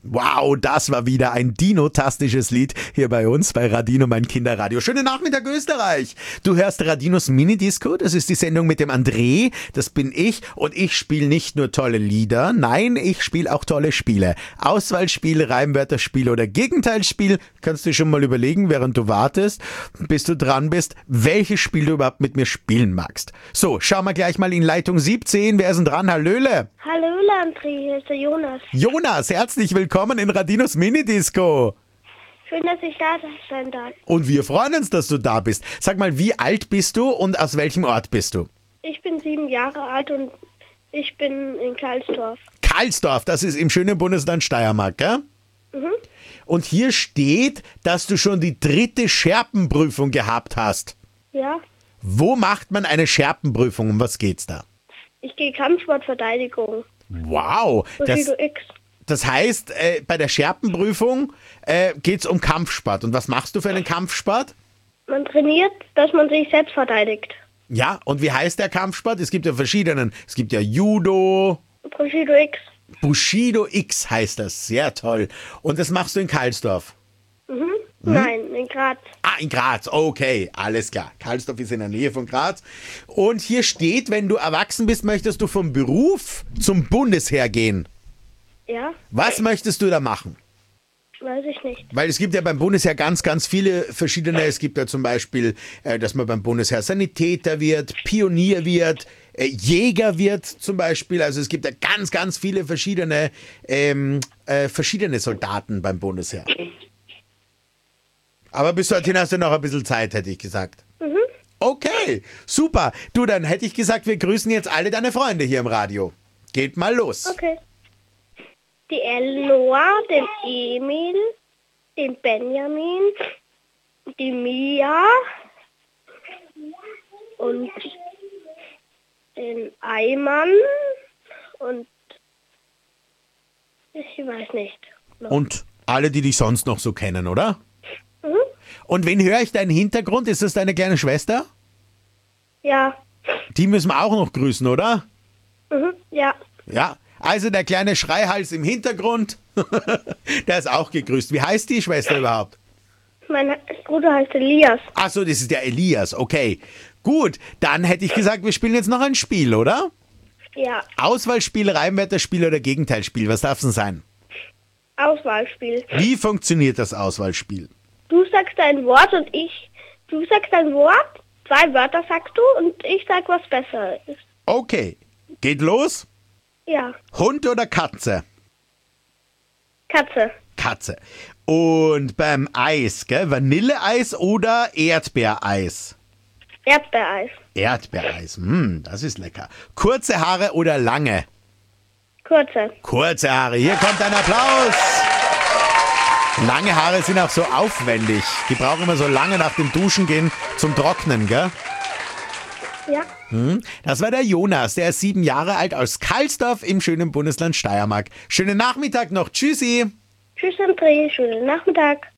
Wow, das war wieder ein dinotastisches Lied hier bei uns bei Radino, mein Kinderradio. Schönen Nachmittag, Österreich. Du hörst Radinos Minidisco, das ist die Sendung mit dem André, das bin ich und ich spiele nicht nur tolle Lieder, nein, ich spiele auch tolle Spiele. Auswahlspiel, Reimwörterspiel oder Gegenteilsspiel, kannst du schon mal überlegen, während du wartest, bis du dran bist, welches Spiel du überhaupt mit mir spielen magst. So, schauen wir gleich mal in Leitung 17, wer ist denn dran? Hallöle. Hallöle, André, hier ist der Jonas. Jonas, herzlich willkommen in Radinos Minidisco. Schön, dass ich da sein darf. Und wir freuen uns, dass du da bist. Sag mal, wie alt bist du und aus welchem Ort bist du? Ich bin 7 Jahre alt und ich bin in Karlsdorf. Karlsdorf, das ist im schönen Bundesland Steiermark, gell? Mhm. Und hier steht, dass du schon die 3. Scherpenprüfung gehabt hast. Ja, Wo macht man eine Scherpenprüfung? Um was geht's da? ich gehe Kampfsportverteidigung. Wow, Bushido X. das heißt, bei der Scherpenprüfung geht's um Kampfsport. Und was machst du für einen Kampfsport? Man trainiert, dass man sich selbst verteidigt. Ja, und wie heißt der Kampfsport? Es gibt ja verschiedenen. Es gibt ja Judo, Bushido X. Bushido X heißt das. Sehr toll. Und das machst du in Karlsdorf? Nein, in Graz. Ah, in Graz. Okay, alles klar. Karlsdorf ist in der Nähe von Graz. Und hier steht, wenn du erwachsen bist, möchtest du vom Beruf zum Bundesheer gehen. Ja, Was möchtest du da machen? weiß ich nicht. Weil es gibt ja beim Bundesheer ganz, ganz viele verschiedene. Es gibt ja zum Beispiel, dass man beim Bundesheer Sanitäter wird, Pionier wird, Jäger wird zum Beispiel. Also es gibt ja ganz, ganz viele verschiedene Soldaten beim Bundesheer. Aber bis dorthin hast du noch ein bisschen Zeit, hätte ich gesagt. Okay, super. Du, dann hätte ich gesagt, wir grüßen jetzt alle deine Freunde hier im Radio. Geht mal los. Okay. Die Elnoa, den Emil, den Benjamin, die Mia und den Ayman und ich weiß nicht. Und alle, die dich sonst noch so kennen, oder? Und wen höre ich da im Hintergrund? Ist das deine kleine Schwester? Ja, Die müssen wir auch noch grüßen, oder? ja, Ja. Also der kleine Schreihals im Hintergrund, der ist auch gegrüßt. Wie heißt die Schwester überhaupt? mein Bruder heißt Elias. Ach so, das ist der Elias, okay. Gut, dann hätte ich gesagt, wir spielen jetzt noch ein Spiel, oder? Ja, Auswahlspiel, Reimwörterspiel oder Gegenteilspiel, was darf es denn sein? Auswahlspiel. Wie funktioniert das Auswahlspiel? Du sagst ein Wort und du sagst ein Wort, 2 Wörter sagst du und ich sag, was besser ist. Okay, geht los. Ja, Hund oder Katze? Katze. Katze. Und beim Eis, gell? Vanilleeis oder Erdbeereis? Erdbeereis. Erdbeereis, das ist lecker. Kurze Haare oder lange? Kurze. Kurze Haare, hier kommt ein Applaus. Lange Haare sind auch so aufwendig. Die brauchen immer so lange nach dem Duschen gehen zum Trocknen, gell? Ja. Das war der Jonas, der ist 7 Jahre alt aus Karlsdorf im schönen Bundesland Steiermark. Schönen Nachmittag noch, tschüssi. Tschüss, André. Schönen Nachmittag.